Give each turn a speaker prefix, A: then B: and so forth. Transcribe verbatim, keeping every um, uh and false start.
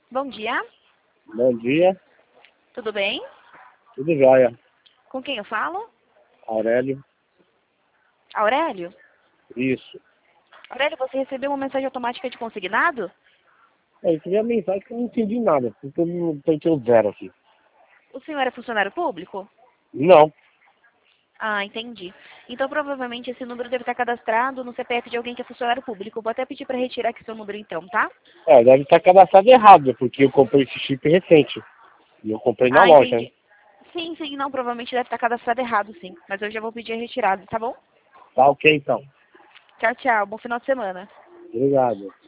A: Bom dia,
B: Bom dia,
A: tudo bem?
B: tudo jóia.
A: Com quem eu falo?
B: Aurélio,
A: Aurélio?
B: isso.
A: Aurélio, você recebeu uma mensagem automática de consignado?
B: É, eu queria a mensagem que eu não entendi nada, porque eu não apertei o zero aqui.
A: O senhor é funcionário público?
B: Não,
A: Ah, entendi. Então provavelmente esse número deve estar cadastrado no C P F de alguém que é funcionário público. Vou até pedir para retirar aqui seu número então, tá?
B: é, deve estar cadastrado errado, porque eu comprei esse chip recente. E eu comprei na
A: Ah,
B: loja, hein?
A: entendi. Sim, sim, não, provavelmente deve estar cadastrado errado, sim. Mas eu já vou pedir a retirada, tá bom?
B: Tá ok então.
A: Tchau, tchau. Bom final de semana.
B: Obrigado.